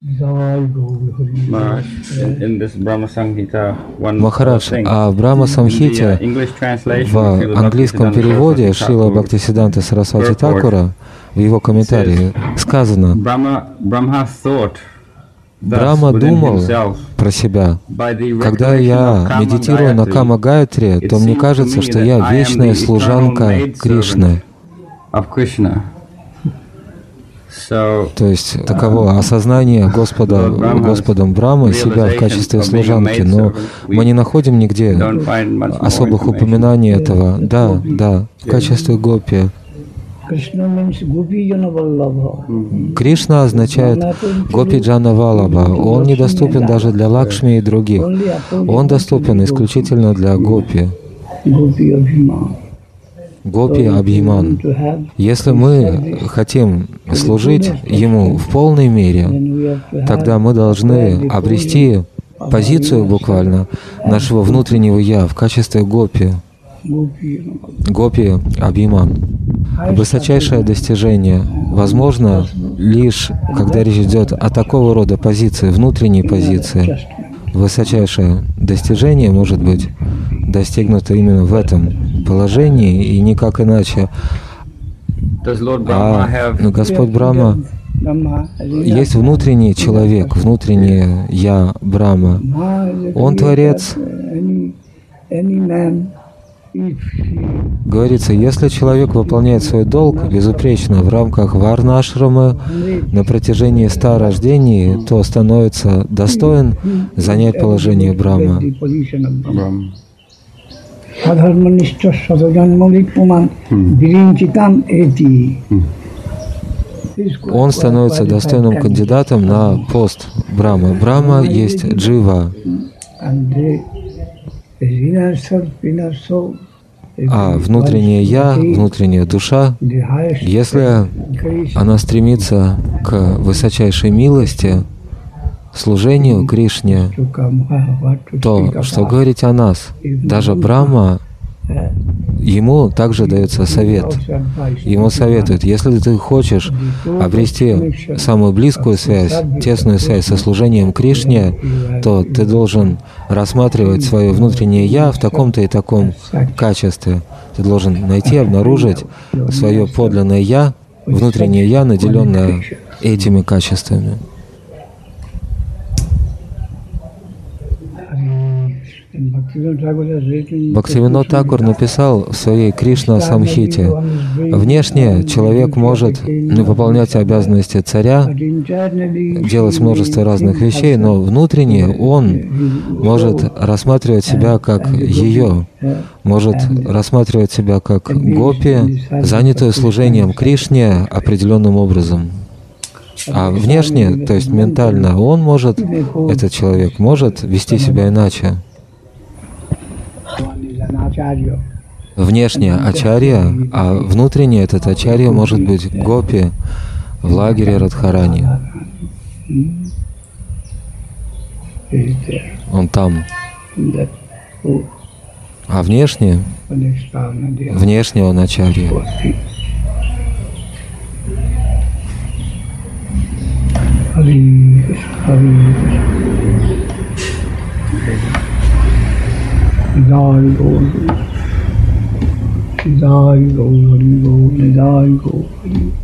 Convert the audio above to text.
Maharaj, in this Brahma Samhita, one Махарадж, thing. а в Брахма Самхите в английском переводе Шрила Бхактисиддханта Сарасвати Такура в его комментарии сказано: Брахма думал про себя. Когда я медитирую на Кама Гаятри, то мне кажется, что я вечная служанка Кришны. То есть таково осознание Господом Брахмы себя в качестве служанки, но мы не находим нигде особых упоминаний этого. Да, в качестве гопи. Кришна означает Гопи Джана Валаба. Он недоступен даже для Лакшми и других. Он доступен исключительно для гопи. Гопи Абхиман. Если мы хотим служить Ему в полной мере, тогда мы должны обрести позицию буквально нашего внутреннего «я» в качестве гопи. Гопи Абхиман. Высочайшее достижение возможно лишь, когда речь идет о такого рода позиции, внутренней позиции. Высочайшее достижение может быть достигнуто именно в этом положении и никак иначе. Но Господь Брахма, есть внутренний человек, внутреннее «Я» Брахма. Он Творец. Говорится, если человек выполняет свой долг безупречно в рамках варна-ашрамы на протяжении 100 рождений, то становится достоин занять положение Брахма. Он становится достойным кандидатом на пост Брахма. Брахма есть джива. А внутреннее «Я», внутренняя душа, если она стремится к высочайшей милости, служению Кришне, то что говорить о нас? Даже Брахма, ему также дается совет. Ему советуют, если ты хочешь обрести самую близкую связь, тесную связь со служением Кришне, то ты должен рассматривать свое внутреннее «Я» в таком-то и таком качестве. Ты должен найти, обнаружить свое подлинное «Я», внутреннее «Я», наделенное этими качествами. Бхактивинод Такур написал в своей Кришна Самхите: внешне человек может выполнять обязанности царя, делать множество разных вещей, но внутренне он может рассматривать себя как ее, может рассматривать себя как гопи, занятую служением Кришне определенным образом. А внешне, то есть ментально, он может, этот человек может вести себя иначе. Внешне ачарья, а внутренне этот ачарья может быть гопи в лагере Радхарани. Он там. А внешне он ачарья. Jai Gaur, Jai Gaur, Jai Gaur, Jai Gaur.